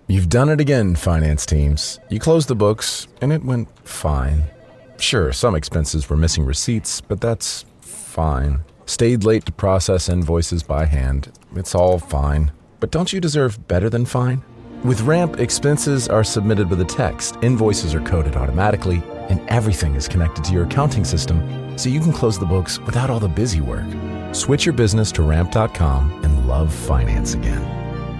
You've done it again, finance teams. You closed the books, and it went fine. Sure, some expenses were missing receipts, but that's fine. Stayed late to process invoices by hand. It's all fine. But don't you deserve better than fine? With Ramp, expenses are submitted with a text, invoices are coded automatically, and everything is connected to your accounting system, so you can close the books without all the busy work. Switch your business to Ramp.com and love finance again.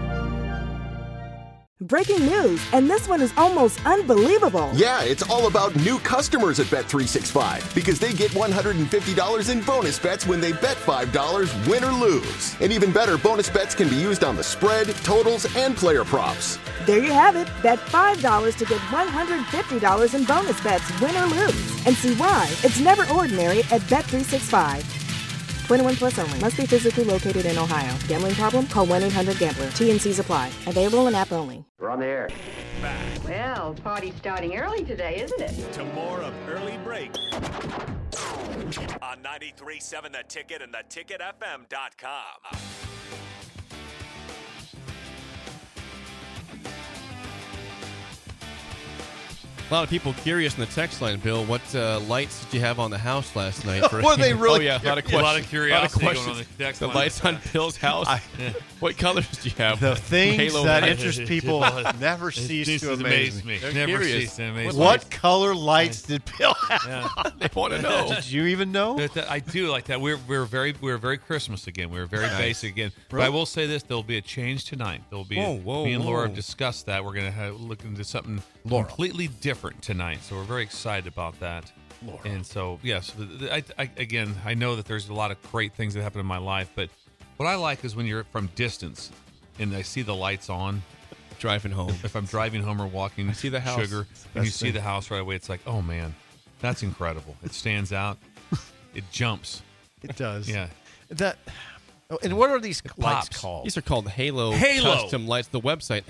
Breaking news, and this one is almost unbelievable. Yeah, it's all about new customers at Bet365 because they get $150 in bonus bets when they bet $5, win or lose. And even better, bonus bets can be used on the spread, totals, and player props. There you have it. Bet $5 to get $150 in bonus bets, win or lose. And see why it's never ordinary at Bet365. 21 plus only. Must be physically located in Ohio. Gambling problem? Call 1-800-GAMBLER. TNCs apply. Available in app only. We're on the air. Back Well, party's starting early today, isn't it? to more of Early Break on 93.7 The Ticket and theticketfm.com. A lot of people curious in the text line, Bill. What lights did you have on the house last night? Were they really? Oh, yeah. A lot of curiosity going on questions. the text The line. lights on Bill's house. What colors do you have? The things Halo that lights. interest people never cease to amaze me. They're Never curious. cease to amaze me. What color lights did Bill have? Yeah. They want to know. Did you even know? I do like that. We're very Christmas again. We're very basic again. But I will say this: there'll be a change tonight. There'll be me and Laura have discussed that. We're going to look into something completely different tonight. So we're very excited about that. Laura. And so yes, I know that there's a lot of great things that happen in my life, but what I like is when you're from distance and I see the lights on. Driving home. If I'm driving home or walking, I see the house. Sugar, and you see the house right away, it's like, oh man, that's incredible. It stands out. It jumps. It does. Yeah. And what are these lights pops. called? These are called Halo Custom Lights. The website,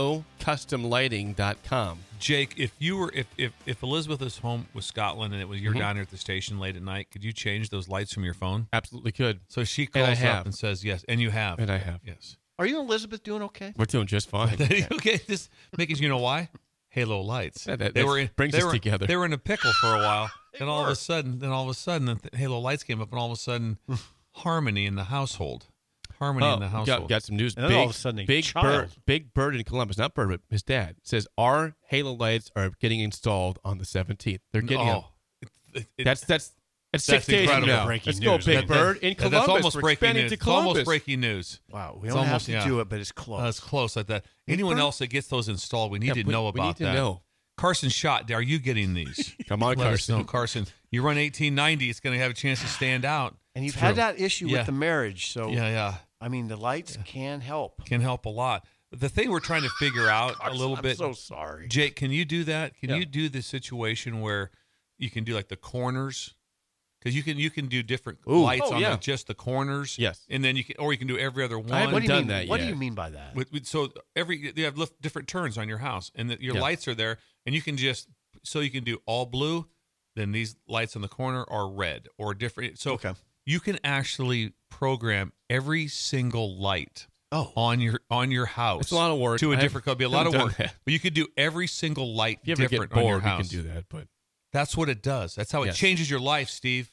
halocustomlighting.com. Jake, if Elizabeth was home with Scotland and it was you're down here at the station late at night, could you change those lights from your phone? Absolutely could. So she calls up and says yes, and you have. And I have. Yes. Are you and Elizabeth doing okay? We're doing just fine. Okay, just making you know why? Halo lights. Brings us together. They were in a pickle for a while. Then all of a sudden, the Halo lights came up, and all of a sudden, harmony in the household. Harmony in the household. Got some news. And then all of a sudden, Big Bird in Columbus, not Bird, but his dad says our Halo lights are getting installed on the 17th. They're getting them. That's 6 days from incredible. now. Breaking Let's go, news. Big Bird in Columbus. That's almost We're breaking expanding news. to It's Columbus. almost breaking news. Wow, we It's don't have almost- to yeah. do it, but it's close. It's close like that. Anyone else that gets those installed, we need to know about we need to that. know. Carson Schott, are you getting these? Come on, Let us Carson. know, Carson. You run 1890, it's going to have a chance to stand out. And you've had that issue Yeah. with the marriage, so Yeah. I mean, the lights can help. Can help a lot. But the thing we're trying to figure out a little bit. I'm so sorry. Jake, can you do that? Can you do the situation where you can do like the corners? Because you can do different lights on like just the corners. Yes. And then you can do every other one. I haven't What do you done mean? that What yet. do you mean by that? So you have different turns on your house, and your lights are there, and you can you can do all blue, then these lights on the corner are red or different. So you can actually program every single light on your house. It's a lot of work. To a different color. It'd be a lot of work. That. But you could do every single light If you ever different get on your bored, you house. can do that. But That's what it does. That's how it changes your life, Steve.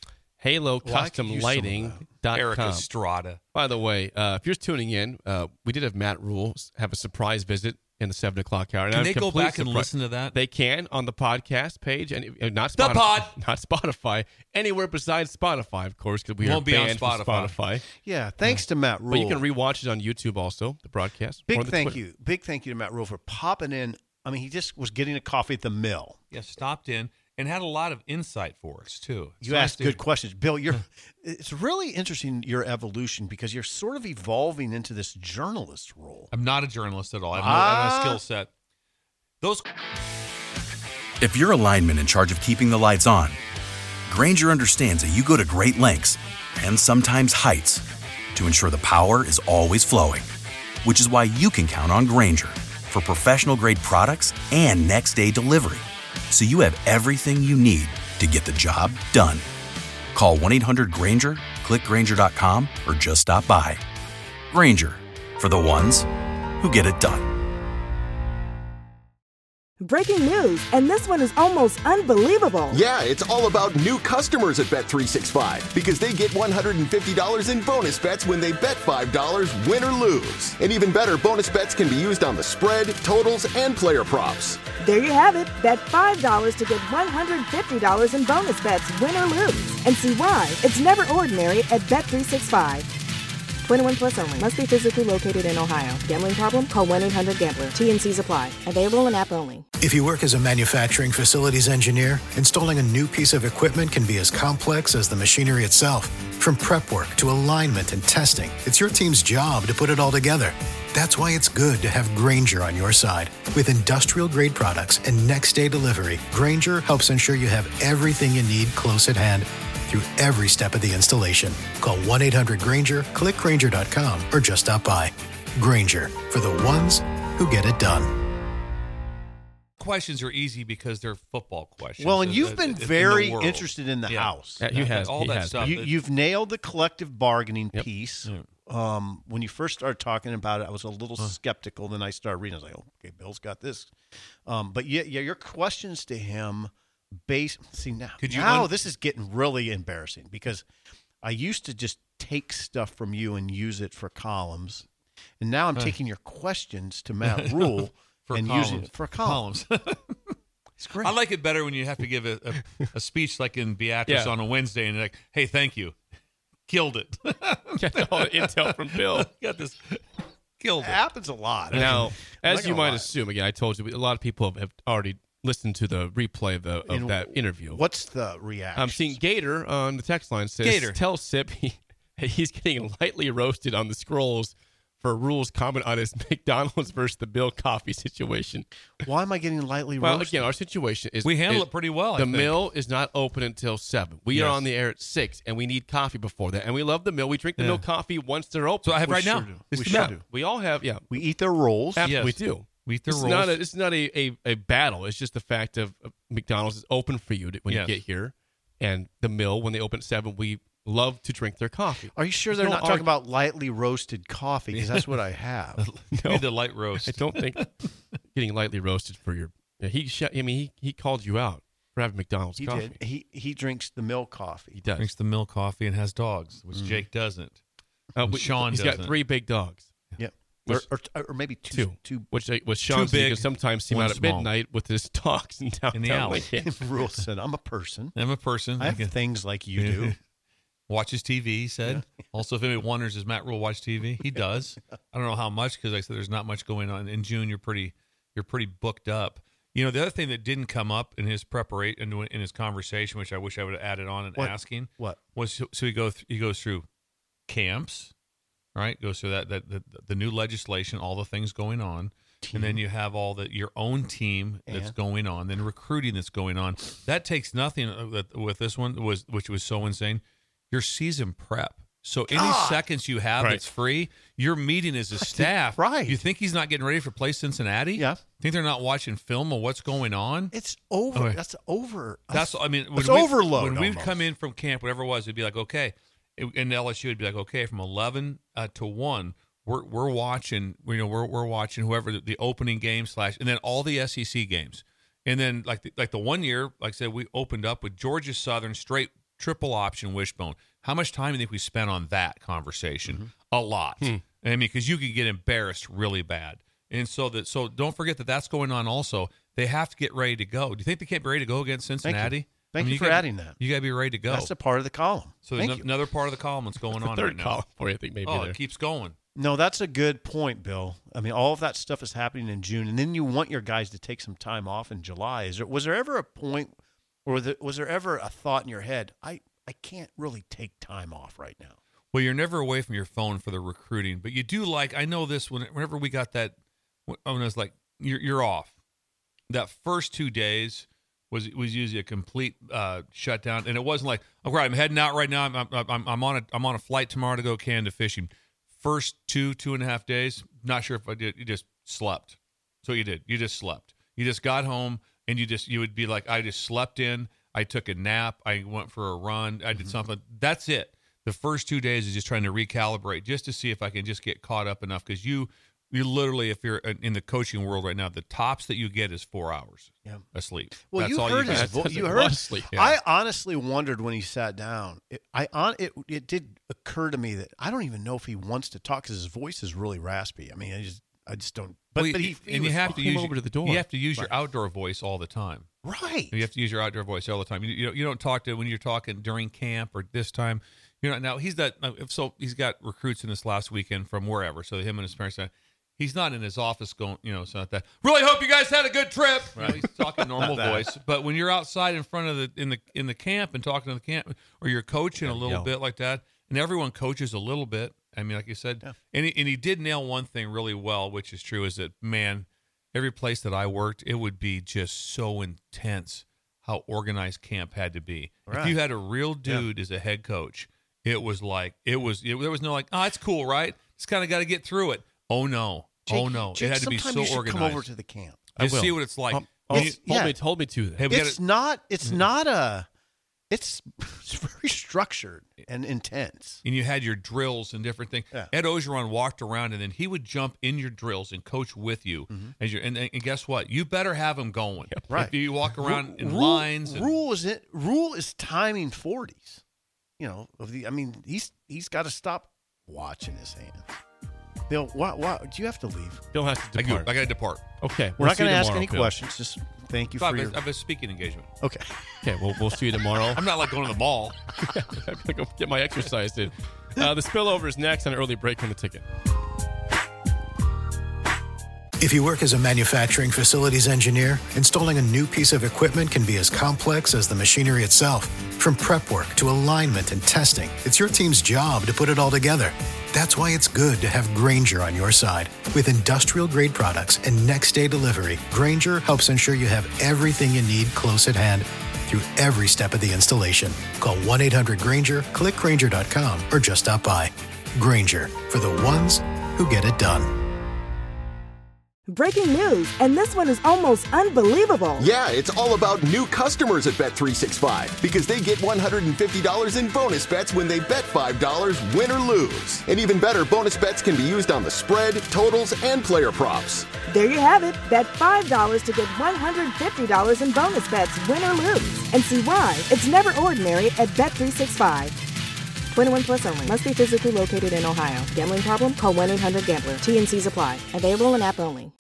halocustomlighting.com. Eric Estrada. By the way, if you're tuning in, we did have Matt Rule have a surprise visit in the 7 o'clock hour. And Can I'm they go completely back and listen to that? They can on the podcast page, and not The Spotify. pod. Not Spotify. Anywhere besides Spotify, of course, because we Won't are be on banned from Spotify. Spotify. Yeah, thanks to Matt Rule. But you can rewatch it on YouTube also, the broadcast. or Big the thank Twitter. you. Big thank you to Matt Rule for popping in. I mean, he just was getting a coffee at the mill. Yeah, stopped in and had a lot of insight for us, too. It's You nice asked to- good questions. Bill, it's really interesting, your evolution, because you're sort of evolving into this journalist role. I'm not a journalist at all. I have no skill set. If you're a lineman in charge of keeping the lights on, Grainger understands that you go to great lengths and sometimes heights to ensure the power is always flowing, which is why you can count on Grainger for professional-grade products and next-day delivery, so you have everything you need to get the job done. Call 1-800-GRAINGER, click Grainger.com, or just stop by. Grainger, for the ones who get it done. Breaking news, and this one is almost unbelievable. Yeah, it's all about new customers at Bet365 because they get $150 in bonus bets when they bet $5, win or lose. And even better, bonus bets can be used on the spread, totals, and player props. There you have it. Bet $5 to get $150 in bonus bets, win or lose. And see why it's never ordinary at Bet365. 21 plus only. Must be physically located in Ohio. Gambling problem? Call 1-800-GAMBLER. T&Cs apply. Available in app only. If you work as a manufacturing facilities engineer, installing a new piece of equipment can be as complex as the machinery itself. From prep work to alignment and testing, it's your team's job to put it all together. That's why it's good to have Grainger on your side. With industrial-grade products and next-day delivery, Grainger helps ensure you have everything you need close at hand through every step of the installation. Call 1-800-GRAINGER, click Grainger.com, or just stop by. Grainger, for the ones who get it done. Questions are easy because they're football questions. Well, and you've been very interested in the house. Yeah, you have. All that stuff. You've nailed the collective bargaining piece. When you first started talking about it, I was a little skeptical. Then I started reading. I was like, oh, okay, Bill's got this. But yeah, your questions to him now this is getting really embarrassing because I used to just take stuff from you and use it for columns. And now I'm taking your questions to Matt Rule and using it for columns. It's great. I like it better when you have to give a speech like in Beatrice on a Wednesday and you're like, hey, thank you. Killed it. Got all the intel from Bill. Got this. Killed it. It happens a lot. Now, as you might assume, again, I told you, a lot of people have already listened to the replay of that interview. What's the reaction? I'm seeing Gator on the text line says, Gator. Tell Sip he's getting lightly roasted on the scrolls for Rule's comment on his McDonald's versus the Bill coffee situation. Why am I getting lightly roasted? Well, again, our situation is we handle it pretty well. The mill is not open until 7. We are on the air at 6, and we need coffee before that. And we love the mill. We drink the mill coffee once they're open. So I have right now. We sure do. We all have. Yeah, we eat their rolls. Yes. We do. We eat their rolls. It's not a battle. It's just the fact of McDonald's is open for you when you get here, and the mill when they open at 7, we love to drink their coffee. Are you sure they're not talking about lightly roasted coffee? Because that's what I have. No, need the light roast. I don't think getting lightly roasted for your. He called you out for having McDonald's coffee. Did. He drinks the mill coffee. He does. Drinks the mill coffee and has dogs, which Jake doesn't. Sean He's doesn't. got 3 big dogs. Yep. Or maybe two. Which was Sean's big, because sometimes see him out at midnight with his dogs in downtown. In the alley. Rule said, I'm a person. I'm a person. I have things like you do. Watches TV, he said. Yeah. Also, if anybody wonders, does Matt Rule watch TV? He does. I don't know how much because like I said there's not much going on. In June, you're pretty booked up. You know, the other thing that didn't come up in his preparation, in his conversation, which I wish I would have added on and asking, was so he goes through camps, right? Goes through the new legislation, all the things going on, and then you have all your own team that's going on, then recruiting that's going on. That takes nothing with this one which was so insane. Your season prep. So any seconds you have that's free, you're meeting as a staff. Right. You think he's not getting ready for play Cincinnati? Yeah. Think they're not watching film of what's going on? It's over. Okay. That's over. That's it's overload. When we'd come in from camp, whatever it was, it'd be like, okay. In LSU, it'd be like, okay, from 11 to 1, we're watching. We're watching whoever the opening game / and then all the SEC games, and then like the 1 year, like I said, we opened up with Georgia Southern straight triple option wishbone. How much time do you think we spent on that conversation? Mm-hmm. A lot. I mean, because you could get embarrassed really bad, and so don't forget that's going on. Also, they have to get ready to go. Do you think they can't be ready to go against Cincinnati? Thank you for adding that. You got to be ready to go. That's a part of the column. So there's another part of the column that's going on right now. Column for you, I think maybe. Oh, it keeps going. No, that's a good point, Bill. I mean, all of that stuff is happening in June, and then you want your guys to take some time off in July. Was there ever a point, or was there ever a thought in your head, I can't really take time off right now? Well, you're never away from your phone for the recruiting, but you do I know this whenever we got that, when I was like, you're off. That first 2 days was usually a complete shutdown, and it wasn't like, all right, I'm heading out right now. I'm on a flight tomorrow to go Canada fishing. First 2.5 days, not sure if I did. You just slept. So you did. You just slept. You just got home, and you would be like, I just slept in. I took a nap. I went for a run. I did something. That's it. The first 2 days is just trying to recalibrate, just to see if I can just get caught up enough, because You literally, if you're in the coaching world right now, the tops that you get is 4 hours asleep. Well, That's you all heard you his get. voice. You heard. I honestly wondered when he sat down. It did occur to me that I don't even know if he wants to talk because his voice is really raspy. I mean, I just don't. But you have to use over to the door. You have to use your outdoor voice all the time. Right. You have to use your outdoor voice all the time. You don't talk to when you're talking during camp or this time. You're not now. He's got recruits in this last weekend from wherever. So him and his parents. He's not in his office going, it's not that. Really hope you guys had a good trip. Right. He's talking normal voice. But when you're outside in front of in the camp and talking to the camp, or you're coaching a little bit like that, and everyone coaches a little bit. I mean, like you said, and he did nail one thing really well, which is true, is that, man, every place that I worked, it would be just so intense how organized camp had to be. Right. If you had a real dude as a head coach, it was like there was no like, oh, it's cool, right? Just kind of got to get through it. Oh no! Jake, it had to be so organized. Come over to the camp. Just see what it's like. Hold me to that. Hey, it's very structured and intense. And you had your drills and different things. Yeah. Ed Ogeron walked around, and then he would jump in your drills and coach with you. Mm-hmm. And guess what? You better have him going. Yeah, right. If you walk around in lines. Rule is timing 40s. He's got to stop watching his hand. Bill, do you have to leave? Bill has to depart. I got to depart. Okay. We're not going to ask any questions. Just thank you for your... I have a speaking engagement. Okay. Okay, we'll see you tomorrow. I'm not like going to the mall. I'm going to go get my exercise in. The spillover is next on an early break from the ticket. If you work as a manufacturing facilities engineer, installing a new piece of equipment can be as complex as the machinery itself. From prep work to alignment and testing, it's your team's job to put it all together. That's why it's good to have Grainger on your side. With industrial-grade products and next-day delivery, Grainger helps ensure you have everything you need close at hand through every step of the installation. Call 1-800-GRAINGER, click Grainger.com, or just stop by. Grainger, for the ones who get it done. Breaking news, and this one is almost unbelievable. Yeah, it's all about new customers at Bet365 because they get $150 in bonus bets when they bet $5, win or lose. And even better, bonus bets can be used on the spread, totals, and player props. There you have it. Bet $5 to get $150 in bonus bets, win or lose. And see why it's never ordinary at Bet365. 21 plus only. Must be physically located in Ohio. Gambling problem? Call 1-800-GAMBLER. T&Cs apply. Available in app only.